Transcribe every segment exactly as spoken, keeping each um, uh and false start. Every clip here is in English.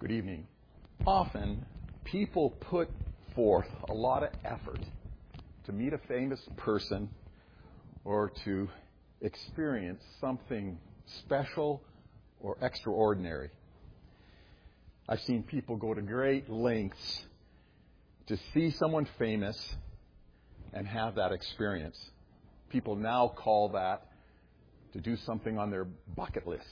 Good evening. Often, people put forth a lot of effort to meet a famous person or to experience something special or extraordinary. I've seen people go to great lengths to see someone famous and have that experience. People now call that to do something on their bucket list.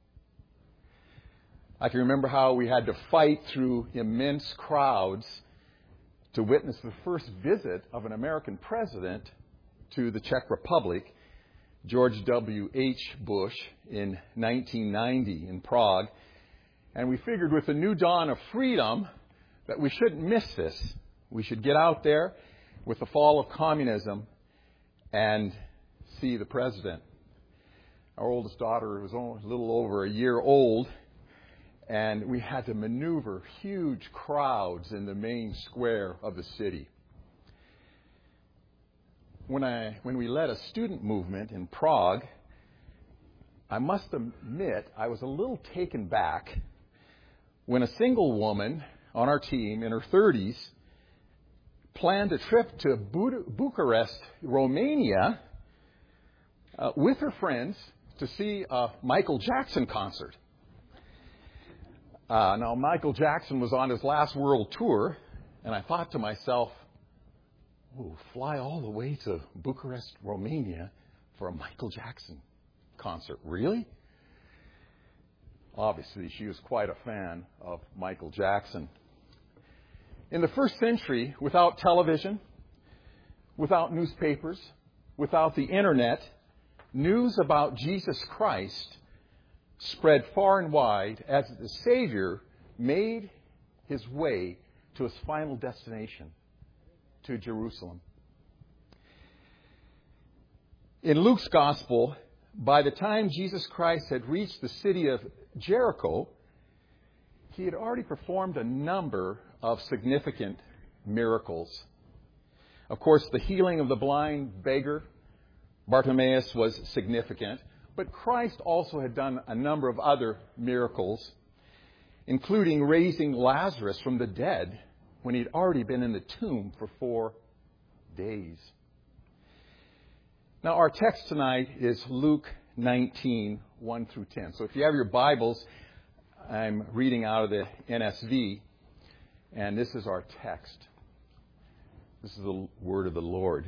I can remember how we had to fight through immense crowds to witness the first visit of an American president to the Czech Republic, George W. H. Bush, in nineteen ninety in Prague. And we figured with the new dawn of freedom that we shouldn't miss this. We should get out there with the fall of communism and see the president. Our oldest daughter was only a little over a year old, and we had to maneuver huge crowds in the main square of the city. When I when we led a student movement in Prague, I must admit I was a little taken back when a single woman on our team in her thirties planned a trip to Bu- Bucharest, Romania, uh, with her friends to see a Michael Jackson concert. Uh, now, Michael Jackson was on his last world tour, and I thought to myself, ooh, fly all the way to Bucharest, Romania for a Michael Jackson concert. Really? Obviously, she was quite a fan of Michael Jackson. In the first century, without television, without newspapers, without the internet, news about Jesus Christ spread far and wide as the Savior made his way to his final destination, to Jerusalem. In Luke's Gospel, by the time Jesus Christ had reached the city of Jericho, he had already performed a number of significant miracles. Of course, the healing of the blind beggar, Bartimaeus, was significant. But Christ also had done a number of other miracles, including raising Lazarus from the dead when he'd already been in the tomb for four days. Now, our text tonight is Luke nineteen, one through ten. So if you have your Bibles, I'm reading out of the N S V, and this is our text. This is the word of the Lord.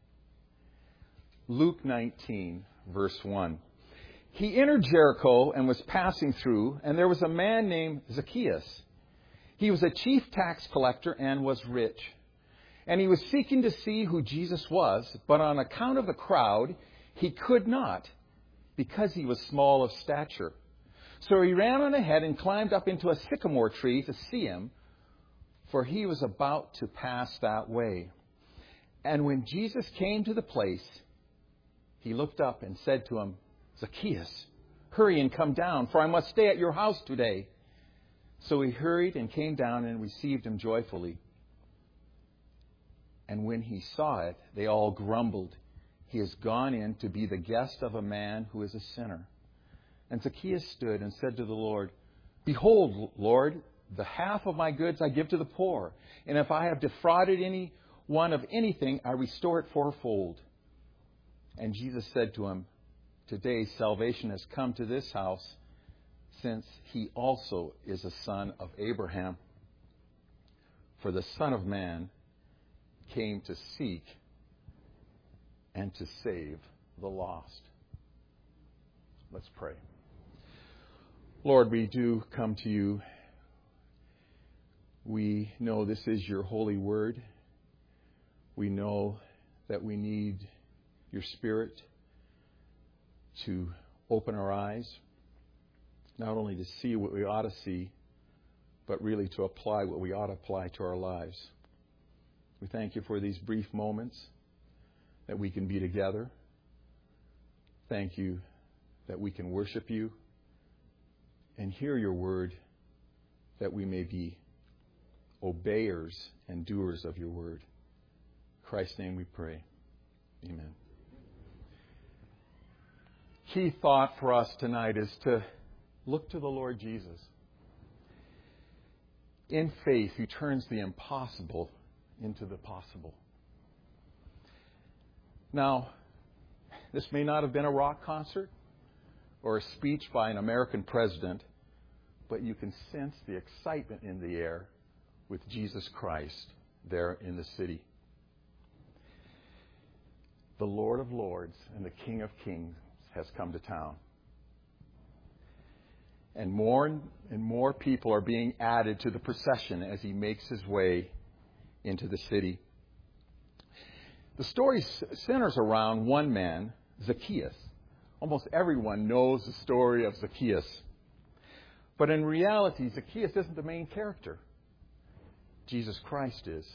Luke nineteen, verse one. He entered Jericho and was passing through, and there was a man named Zacchaeus. He was a chief tax collector and was rich. And he was seeking to see who Jesus was, but on account of the crowd, he could not, because he was small of stature. So he ran on ahead and climbed up into a sycamore tree to see him, for he was about to pass that way. And when Jesus came to the place, he looked up and said to him, Zacchaeus, hurry and come down, for I must stay at your house today. So he hurried and came down and received him joyfully. And when he saw it, they all grumbled, he has gone in to be the guest of a man who is a sinner. And Zacchaeus stood and said to the Lord, Behold, Lord, the half of my goods I give to the poor, and if I have defrauded any one of anything, I restore it fourfold. And Jesus said to him, Today salvation has come to this house, since he also is a son of Abraham. For the Son of Man came to seek and to save the lost. Let's pray. Lord, we do come to you. We know this is your holy word. We know that we need your Spirit to open our eyes, not only to see what we ought to see, but really to apply what we ought to apply to our lives. We thank you for these brief moments that we can be together. Thank you that we can worship you and hear your word, that we may be obeyers and doers of your word. In Christ's name we pray. Amen. Key thought for us tonight is to look to the Lord Jesus. in faith, who turns the impossible into the possible. Now, this may not have been a rock concert or a speech by an American president, but you can sense the excitement in the air with Jesus Christ there in the city. The Lord of Lords and the King of Kings has come to town. And more and more people are being added to the procession as he makes his way into the city. The story centers around one man, Zacchaeus. Almost everyone knows the story of Zacchaeus. But in reality, Zacchaeus isn't the main character. Jesus Christ is.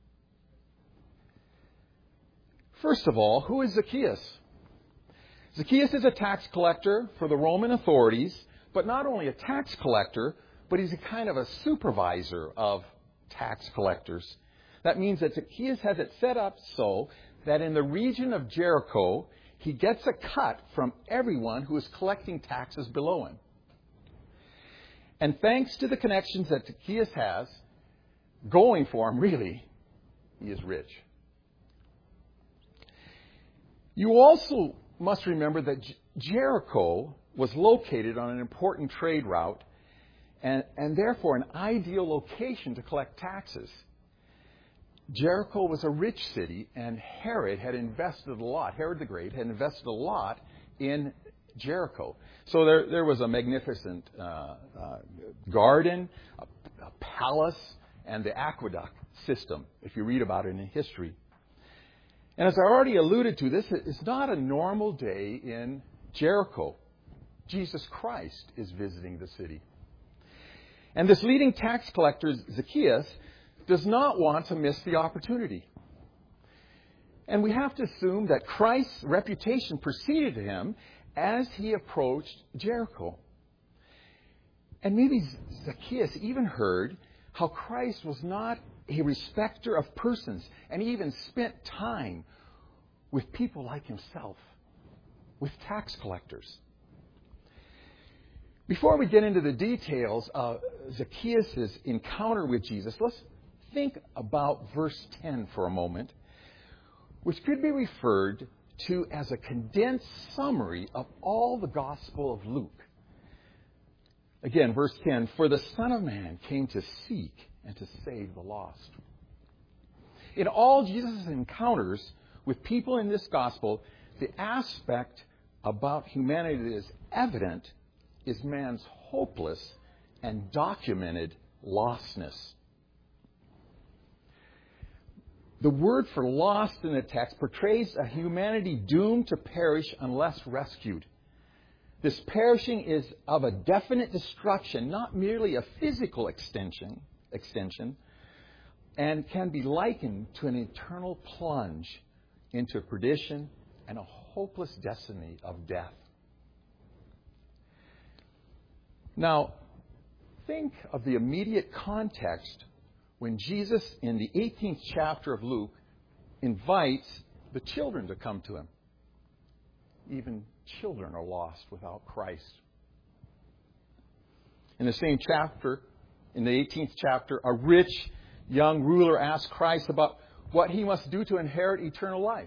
First of all, who is Zacchaeus? Zacchaeus is a tax collector for the Roman authorities, but not only a tax collector, but he's a kind of a supervisor of tax collectors. That means that Zacchaeus has it set up so that in the region of Jericho, he gets a cut from everyone who is collecting taxes below him. And thanks to the connections that Zacchaeus has, going for him, really, he is rich. You also must remember that Jericho was located on an important trade route and, and therefore an ideal location to collect taxes. Jericho was a rich city, and Herod had invested a lot, Herod the Great had invested a lot in Jericho. So there, there was a magnificent uh, uh, garden, a, a palace, and the aqueduct system, if you read about it in history. And as I already alluded to, this is not a normal day in Jericho. Jesus Christ is visiting the city. And this leading tax collector, Zacchaeus, does not want to miss the opportunity. And we have to assume that Christ's reputation preceded him as he approached Jericho. And maybe Zacchaeus even heard how Christ was not a respecter of persons, and he even spent time with people like himself, with tax collectors. Before we get into the details of Zacchaeus' encounter with Jesus, let's think about verse ten for a moment, which could be referred to as a condensed summary of all the Gospel of Luke. Again, verse ten, "For the Son of Man came to seek and to save the lost." In all Jesus' encounters with people in this Gospel, the aspect about humanity that is evident is man's hopeless and documented lostness. The word for lost in the text portrays a humanity doomed to perish unless rescued. This perishing is of a definite destruction, not merely a physical extension, extension, and can be likened to an eternal plunge into perdition and a hopeless destiny of death. Now, think of the immediate context when Jesus, in the eighteenth chapter of Luke, invites the children to come to him. Even children are lost without Christ. In the same chapter, in the eighteenth chapter, a rich young ruler asks Christ about what he must do to inherit eternal life.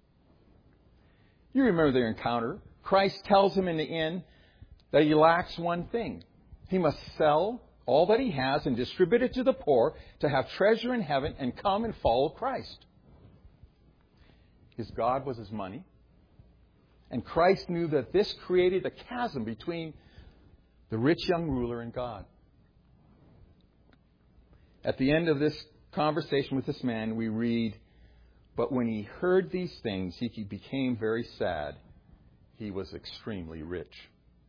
You remember their encounter. Christ tells him in the end that he lacks one thing. He must sell all that he has and distribute it to the poor to have treasure in heaven and come and follow Christ. His God was his money. And Christ knew that this created a chasm between the rich young ruler and God. At the end of this conversation with this man, we read, "But when he heard these things, he became very sad. He was extremely rich."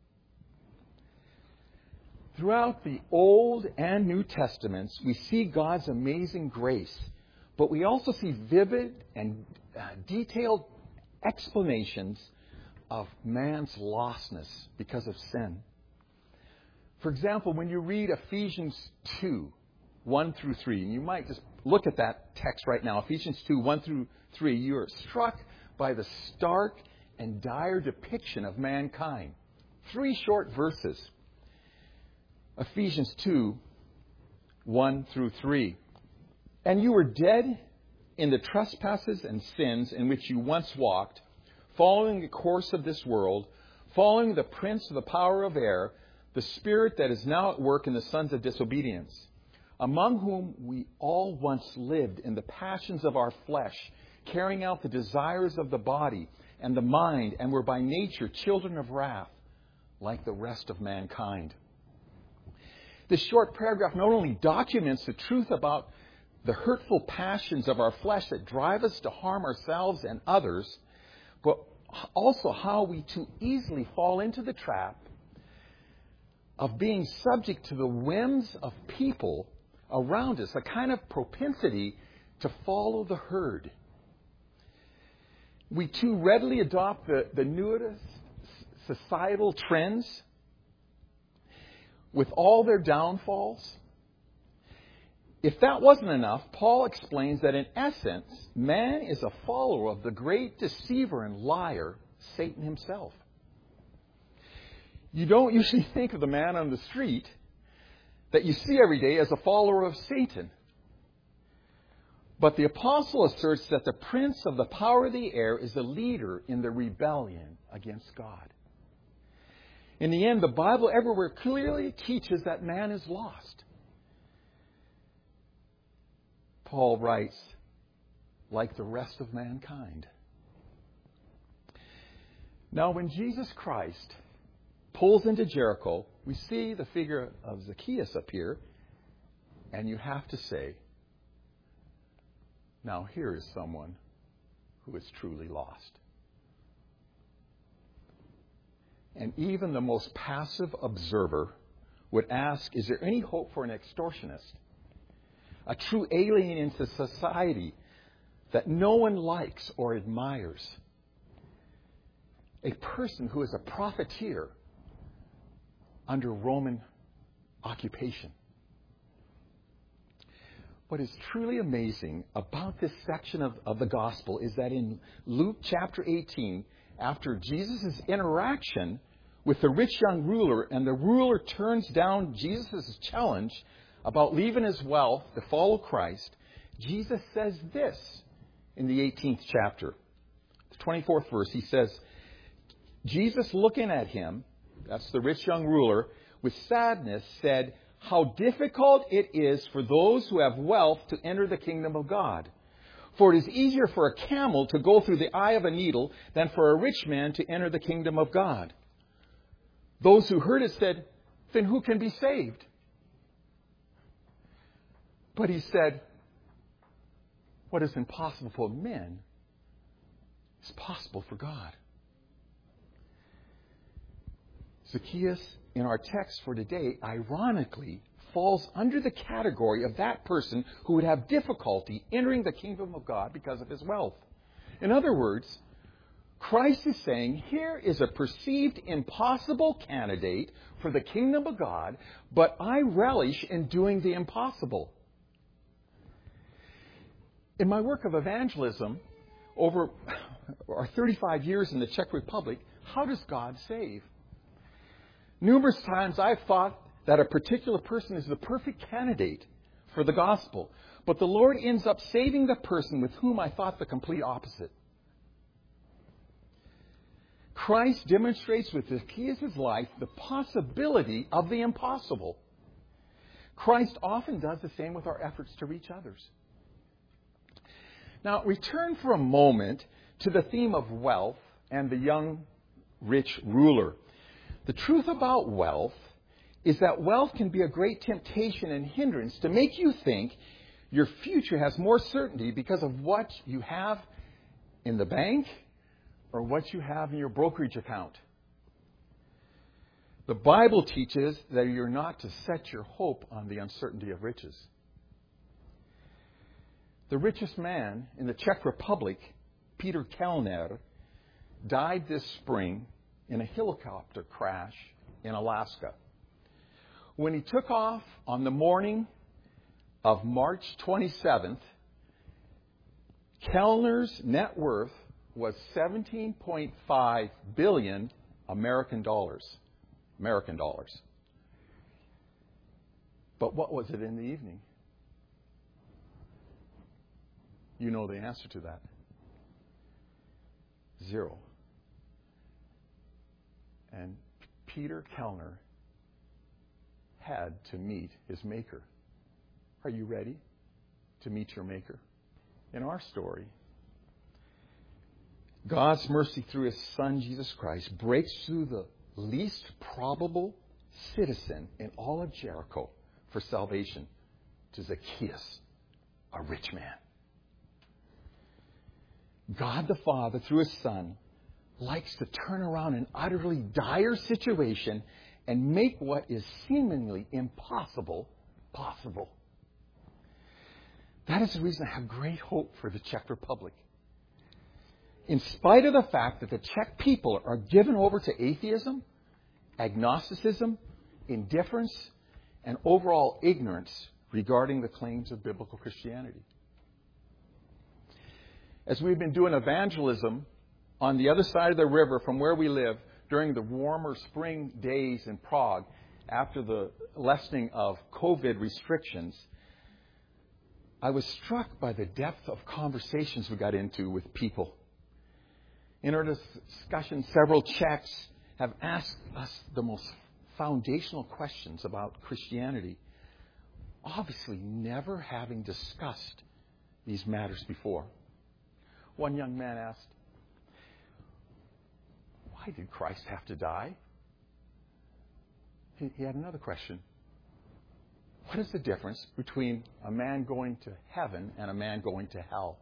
Throughout the Old and New Testaments, we see God's amazing grace, but we also see vivid and uh, detailed explanations of man's lostness because of sin. For example, when you read Ephesians two, one through three, and you might just look at that text right now, Ephesians two, one through three, you are struck by the stark and dire depiction of mankind. Three short verses. Ephesians two, one through three. And you were dead in the trespasses and sins in which you once walked, following the course of this world, following the prince of the power of air, the spirit that is now at work in the sons of disobedience, among whom we all once lived in the passions of our flesh, carrying out the desires of the body and the mind, and were by nature children of wrath, like the rest of mankind. This short paragraph not only documents the truth about the hurtful passions of our flesh that drive us to harm ourselves and others, but also how we too easily fall into the trap of being subject to the whims of people around us, a kind of propensity to follow the herd. We too readily adopt the, the newest societal trends with all their downfalls. If that wasn't enough, Paul explains that in essence, man is a follower of the great deceiver and liar, Satan himself. You don't usually think of the man on the street that you see every day as a follower of Satan. But the apostle asserts that the prince of the power of the air is a leader in the rebellion against God. In the end, the Bible everywhere clearly teaches that man is lost. Paul writes, like the rest of mankind. Now, when Jesus Christ pulls into Jericho, we see the figure of Zacchaeus appear, and you have to say, now here is someone who is truly lost. And even the most passive observer would ask, is there any hope for an extortionist? A true alien into society that no one likes or admires? A person who is a profiteer under Roman occupation. What is truly amazing about this section of, of the gospel is that in Luke chapter eighteen, after Jesus' interaction with the rich young ruler, and the ruler turns down Jesus' challenge about leaving his wealth to follow Christ, Jesus says this in the eighteenth chapter, the twenty-fourth verse. He says, Jesus looking at him, that's the rich young ruler, with sadness said, how difficult it is for those who have wealth to enter the kingdom of God. For it is easier for a camel to go through the eye of a needle than for a rich man to enter the kingdom of God. Those who heard it said, then who can be saved? But he said, what is impossible for men is possible for God. Zacchaeus, in our text for today, ironically falls under the category of that person who would have difficulty entering the kingdom of God because of his wealth. In other words, Christ is saying, here is a perceived impossible candidate for the kingdom of God, but I relish in doing the impossible. In my work of evangelism, over our thirty-five years in the Czech Republic, how does God save? Numerous times I've thought that a particular person is the perfect candidate for the gospel, but the Lord ends up saving the person with whom I thought the complete opposite. Christ demonstrates with Zacchaeus' life the possibility of the impossible. Christ often does the same with our efforts to reach others. Now, return for a moment to the theme of wealth and the young rich ruler. The truth about wealth is that wealth can be a great temptation and hindrance to make you think your future has more certainty because of what you have in the bank or what you have in your brokerage account. The Bible teaches that you're not to set your hope on the uncertainty of riches. The richest man in the Czech Republic, Peter Kellner, died this spring in a helicopter crash in Alaska. When he took off on the morning of March twenty-seventh, Kellner's net worth was seventeen point five billion American dollars. American dollars. But what was it in the evening? You know the answer to that. Zero. And Peter Kellner had to meet his Maker. Are you ready to meet your Maker? In our story, God's mercy through His Son, Jesus Christ, breaks through the least probable citizen in all of Jericho for salvation to Zacchaeus, a rich man. God the Father, through His Son, likes to turn around an utterly dire situation and make what is seemingly impossible possible. That is the reason I have great hope for the Czech Republic. In spite of the fact that the Czech people are given over to atheism, agnosticism, indifference, and overall ignorance regarding the claims of biblical Christianity. As we've been doing evangelism on the other side of the river from where we live during the warmer spring days in Prague, after the lessening of COVID restrictions, I was struck by the depth of conversations we got into with people. In our discussion, several Czechs have asked us the most foundational questions about Christianity, obviously never having discussed these matters before. One young man asked, "Why did Christ have to die?" He, he had another question. What is the difference between a man going to heaven and a man going to hell?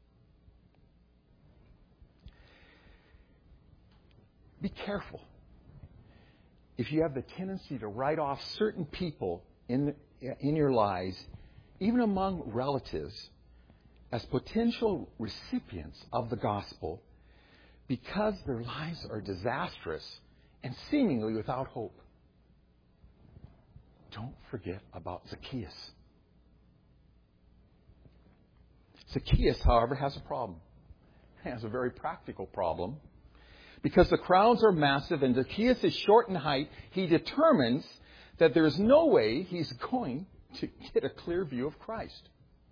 Be careful. If you have the tendency to write off certain people in, in your lives, even among relatives, as potential recipients of the gospel, because their lives are disastrous and seemingly without hope. Don't forget about Zacchaeus. Zacchaeus, however, has a problem. He has a very practical problem. Because the crowds are massive and Zacchaeus is short in height, he determines that there is no way he's going to get a clear view of Christ.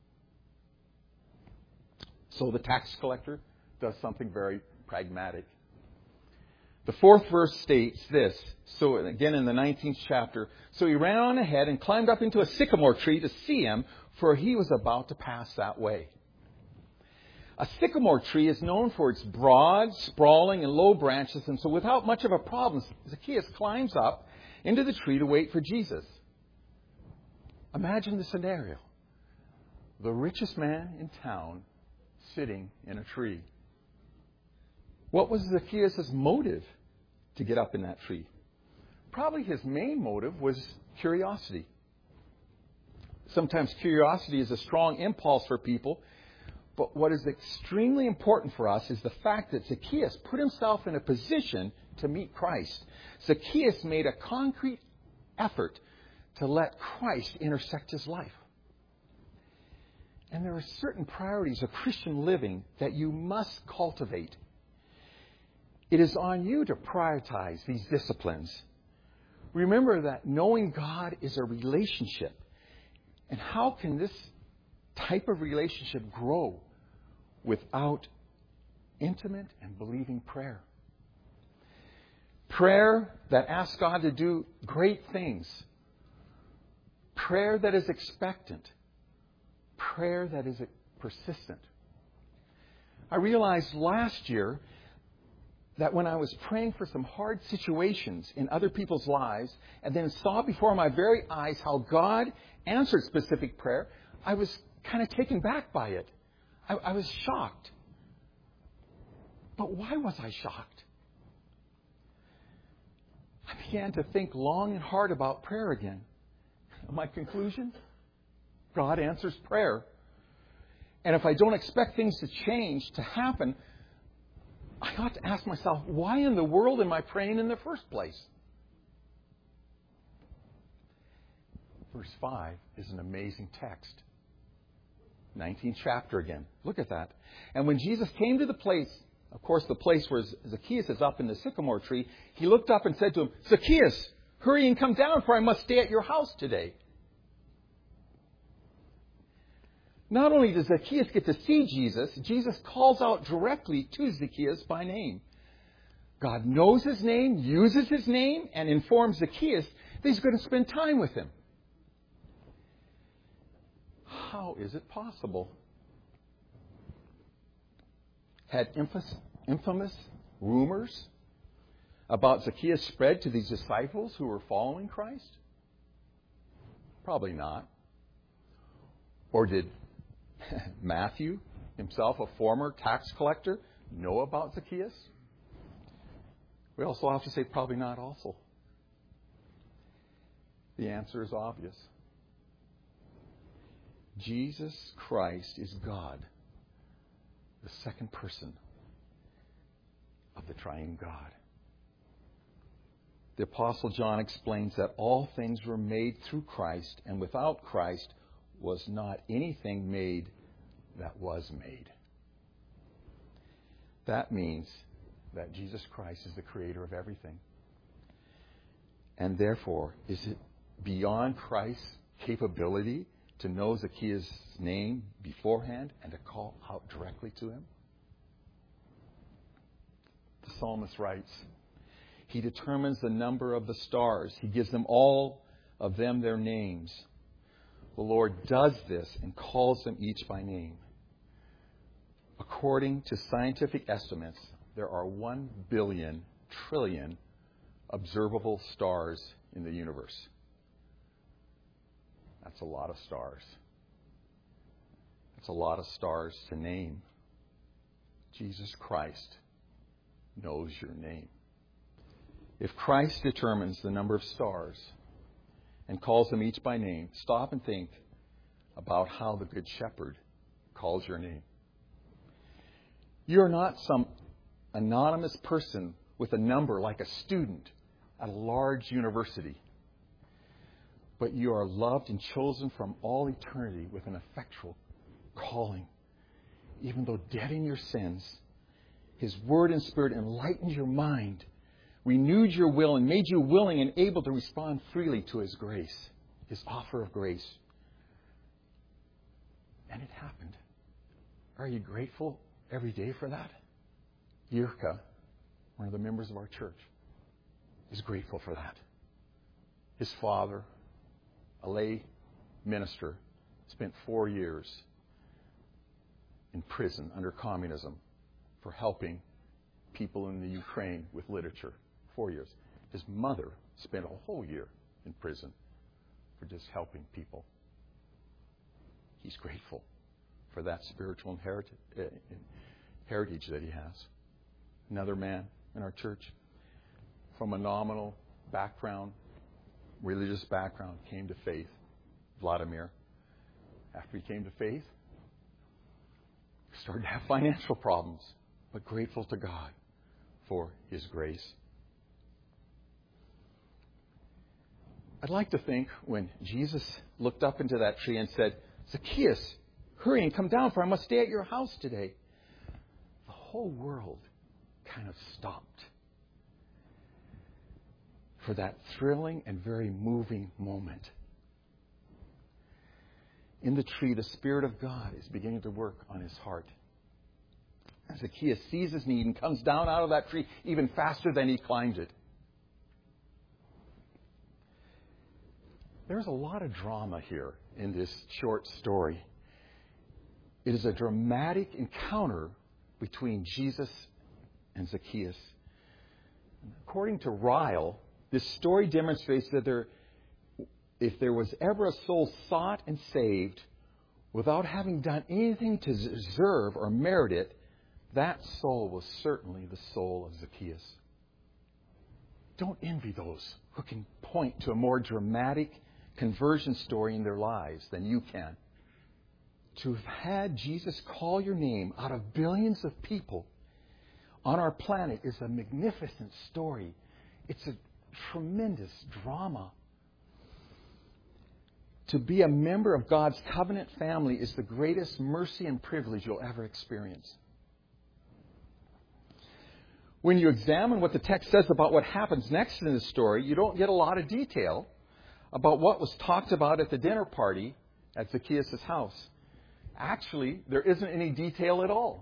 So the tax collector does something very pragmatic. The fourth verse states this. So again in the nineteenth chapter. So he ran on ahead and climbed up into a sycamore tree to see him, for he was about to pass that way. A sycamore tree is known for its broad, sprawling, and low branches, and so without much of a problem, Zacchaeus climbs up into the tree to wait for Jesus. Imagine the scenario. The richest man in town sitting in a tree. What was Zacchaeus' motive to get up in that tree? Probably his main motive was curiosity. Sometimes curiosity is a strong impulse for people. But what is extremely important for us is the fact that Zacchaeus put himself in a position to meet Christ. Zacchaeus made a concrete effort to let Christ intersect his life. And there are certain priorities of Christian living that you must cultivate. It is on you to prioritize these disciplines. Remember that knowing God is a relationship. And how can this type of relationship grow without intimate and believing prayer? Prayer that asks God to do great things. Prayer that is expectant. Prayer that is persistent. I realized last year that when I was praying for some hard situations in other people's lives and then saw before my very eyes how God answered specific prayer, I was kind of taken back by it. I, I was shocked. But why was I shocked? I began to think long and hard about prayer again. My conclusion? God answers prayer. And if I don't expect things to change, to happen, I ought to ask myself, why in the world am I praying in the first place? Verse five is an amazing text. nineteenth chapter again. Look at that. And when Jesus came to the place, of course the place where Zacchaeus is up in the sycamore tree, he looked up and said to him, "Zacchaeus, hurry and come down, for I must stay at your house today." Not only does Zacchaeus get to see Jesus, Jesus calls out directly to Zacchaeus by name. God knows his name, uses his name, and informs Zacchaeus that he's going to spend time with him. How is it possible? Had infamous, infamous rumors about Zacchaeus spread to these disciples who were following Christ? Probably not. Or did Matthew, himself a former tax collector, know about Zacchaeus? We also have to say probably not also. The answer is obvious. Jesus Christ is God, the second person of the triune God. The Apostle John explains that all things were made through Christ, and without Christ was not anything made that was made. That means that Jesus Christ is the creator of everything. And therefore, is it beyond Christ's capability to know Zacchaeus' name beforehand and to call out directly to him? The psalmist writes, he determines the number of the stars. He gives them all of them their names. The Lord does this and calls them each by name. According to scientific estimates, there are one billion trillion observable stars in the universe. That's a lot of stars. That's a lot of stars to name. Jesus Christ knows your name. If Christ determines the number of stars and calls them each by name, stop and think about how the Good Shepherd calls your name. You're not some anonymous person with a number like a student at a large university, but you are loved and chosen from all eternity with an effectual calling. Even though dead in your sins, His Word and Spirit enlightened your mind, renewed your will, and made you willing and able to respond freely to His grace, His offer of grace. And it happened. Are you grateful every day for that? Yirka, one of the members of our church, is grateful for that. His father, a lay minister, spent four years in prison under communism for helping people in the Ukraine with literature. Four years. His mother spent a whole year in prison for just helping people. He's grateful for that spiritual inherit- uh, heritage that he has. Another man in our church from a nominal background, religious background, came to faith. Vladimir. After he came to faith, started to have financial problems, but grateful to God for His grace. I'd like to think when Jesus looked up into that tree and said, Zacchaeus, hurry and come down, for I must stay at your house today, the whole world kind of stopped for that thrilling and very moving moment. In the tree, the Spirit of God is beginning to work on his heart. And Zacchaeus sees his need and comes down out of that tree even faster than he climbed it. There's a lot of drama here in this short story. It is a dramatic encounter between Jesus and Zacchaeus. According to Ryle, this story demonstrates that there, if there was ever a soul sought and saved without having done anything to deserve or merit it, that soul was certainly the soul of Zacchaeus. Don't envy those who can point to a more dramatic conversion story in their lives than you can. To have had Jesus call your name out of billions of people on our planet is a magnificent story. It's a tremendous drama. To be a member of God's covenant family is the greatest mercy and privilege you'll ever experience. When you examine what the text says about what happens next in the story, you don't get a lot of detail about what was talked about at the dinner party at Zacchaeus' house. Actually, there isn't any detail at all.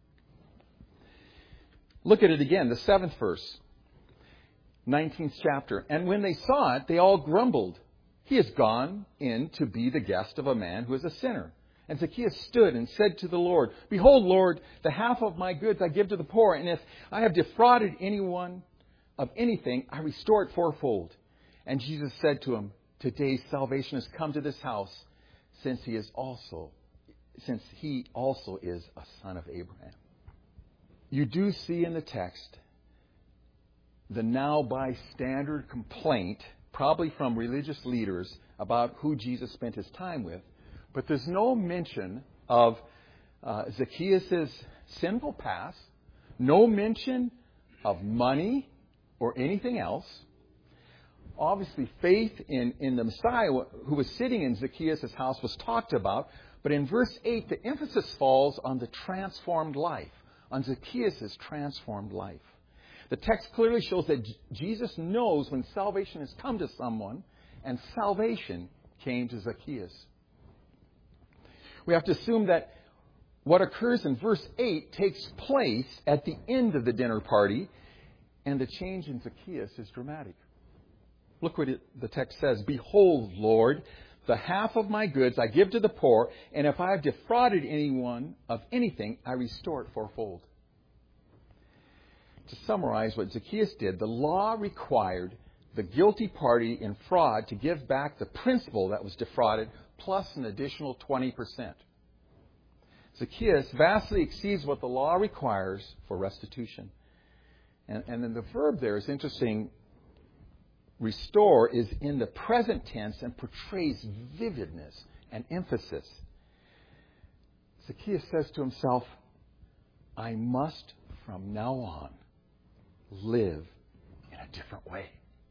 Look at it again, the seventh verse, nineteenth chapter. And when they saw it, they all grumbled. He has gone in to be the guest of a man who is a sinner. And Zacchaeus stood and said to the Lord, Behold, Lord, the half of my goods I give to the poor, and if I have defrauded anyone of anything, I restore it fourfold. And Jesus said to him, Today salvation has come to this house, since he is also, since he also is a son of Abraham. You do see in the text the now bystander complaint, probably from religious leaders, about who Jesus spent his time with. But there's no mention of uh, Zacchaeus' sinful past, no mention of money or anything else. Obviously, faith in, in the Messiah who was sitting in Zacchaeus' house was talked about. But in verse eight, the emphasis falls on the transformed life, on Zacchaeus' transformed life. The text clearly shows that J- Jesus knows when salvation has come to someone, and salvation came to Zacchaeus. We have to assume that what occurs in verse eight takes place at the end of the dinner party, and the change in Zacchaeus is dramatic. Look what it, the text says. Behold, Lord, the half of my goods I give to the poor, and if I have defrauded anyone of anything, I restore it fourfold. To summarize what Zacchaeus did, the law required the guilty party in fraud to give back the principal that was defrauded plus an additional twenty percent. Zacchaeus vastly exceeds what the law requires for restitution. And, and then the verb there is interesting. Restore is in the present tense and portrays vividness and emphasis. Zacchaeus says to himself, I must from now on live in a different way.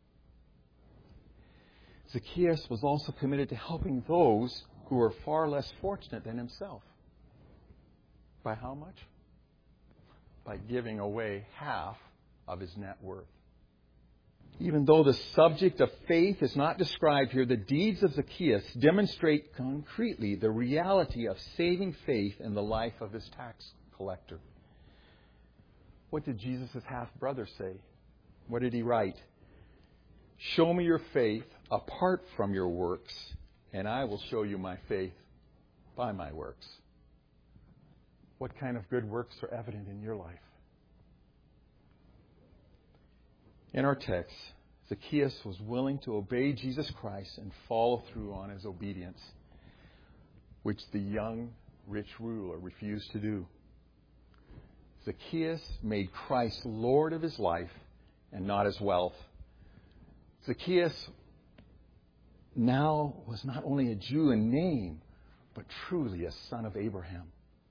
Zacchaeus was also committed to helping those who were far less fortunate than himself. By how much? By giving away half of his net worth. Even though the subject of faith is not described here, the deeds of Zacchaeus demonstrate concretely the reality of saving faith in the life of his tax collector. What did Jesus' half-brother say? What did he write? Show me your faith apart from your works, and I will show you my faith by my works. What kind of good works are evident in your life? In our text, Zacchaeus was willing to obey Jesus Christ and follow through on his obedience, which the young rich ruler refused to do. Zacchaeus made Christ Lord of his life and not his wealth. Zacchaeus now was not only a Jew in name, but truly a son of Abraham.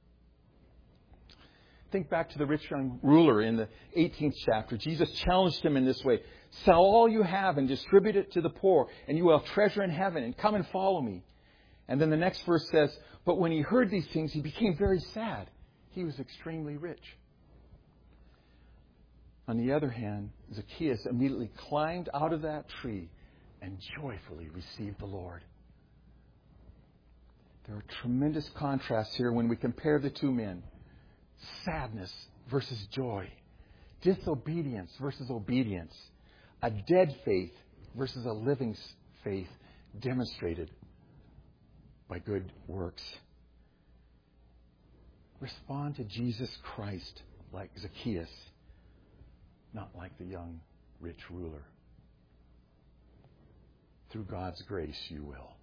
Think back to the rich young ruler in the eighteenth chapter. Jesus challenged him in this way. Sell all you have and distribute it to the poor, and you will have treasure in heaven, and come and follow me. And then the next verse says, but when he heard these things, he became very sad. He was extremely rich. On the other hand, Zacchaeus immediately climbed out of that tree and joyfully received the Lord. There are tremendous contrasts here when we compare the two men. Sadness versus joy. Disobedience versus obedience. A dead faith versus a living faith demonstrated by good works. Respond to Jesus Christ like Zacchaeus, not like the young rich ruler. Through God's grace, you will.